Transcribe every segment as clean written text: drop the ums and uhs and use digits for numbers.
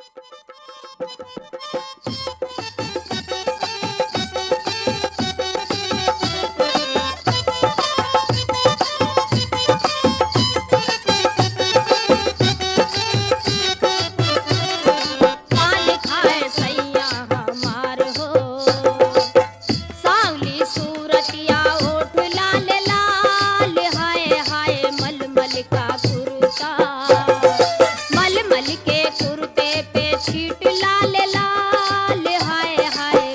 पान खाए सैया हमार हो, सांवली सूरतिया ओठ लाल लाल, हाय हाय मलमल का कुर्ता, मलमल के कुर्ते पे छीट लाल लाल, हाय हाय।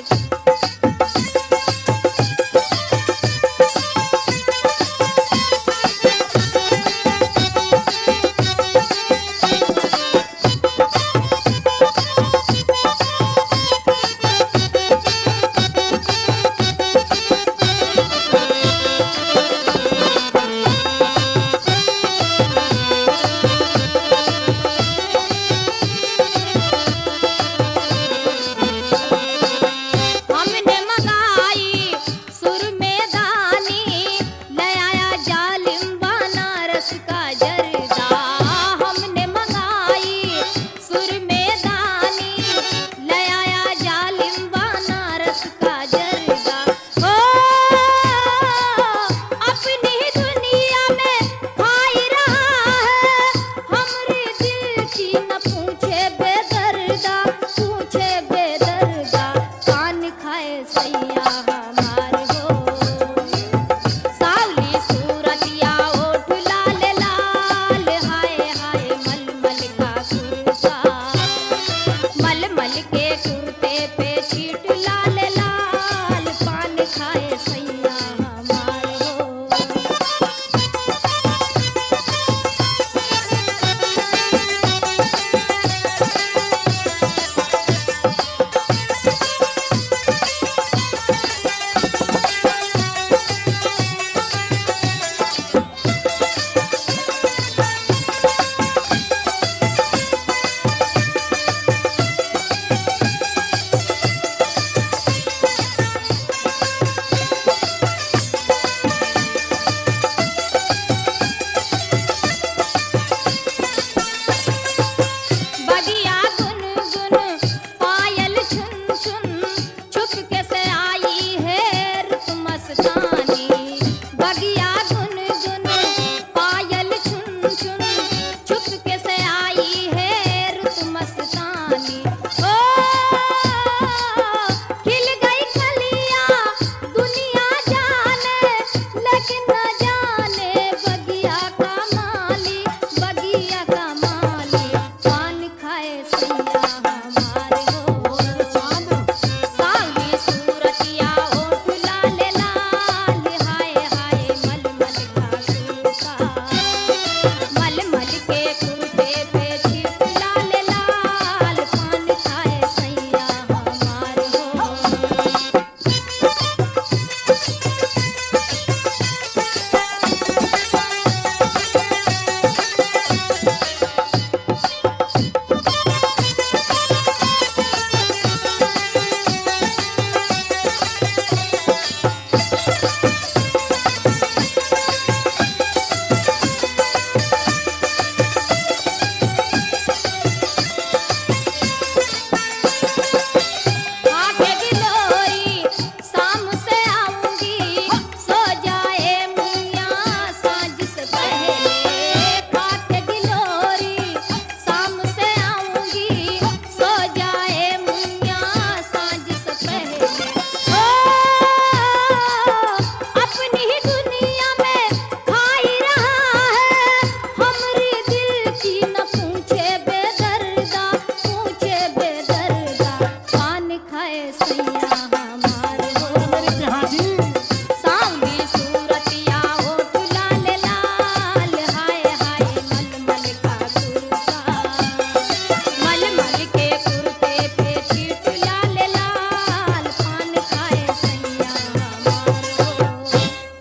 हमने मंगाई सुरमेदानी, ले आया जालिम बनारस का जर्दा। हमने मंगाई सुरमेदानी, ले आया जालिम बनारस का जर्दा। ओ अपनी दुनिया में खाई रहा है, हमरे दिल की न पूछे बेदर्दा, पूछे बेदर्दा। पान खाए सैया हमार हो, सावली सूरतिया ओठ लाल लाल, हाय हाय मलमल का कुर्ता, मलमल के कुर्ते पे छीट लाल लाल, पान खाए सैया हमार हो। बगिया गुनगुन पायल छुन छुन, चुपके से आई है रुत मस्तानी। बगिया गुनगुन पायल छुन छुन, चुपके से आई है रुत मस्तानी। ओ खिल गई कलियां दुनिया जाने, लेकिन न जाने बगिया का माली, बगिया का माली। पान खाए सैया हमार हो, सांवली सूरतिया ओठ लाल लाल, हाय हाय मलमल का कुर्ता, मलमल के कुर्ते पे छीट लाल लाल, पान खाए सैया हमार हो। आके गिलोरी शाम से आऊंगी, सो जाए मुनिया सांझ से पहले। आके गिलोरी शाम से आऊंगी, सो जाए मुनिया सांझ से पहले। ओ अपनी ही दुनिया में खाई रहा है, हमरी दिल की न पूछे बेदर्दा, पूछे बेदर्दा। पान खाए सैया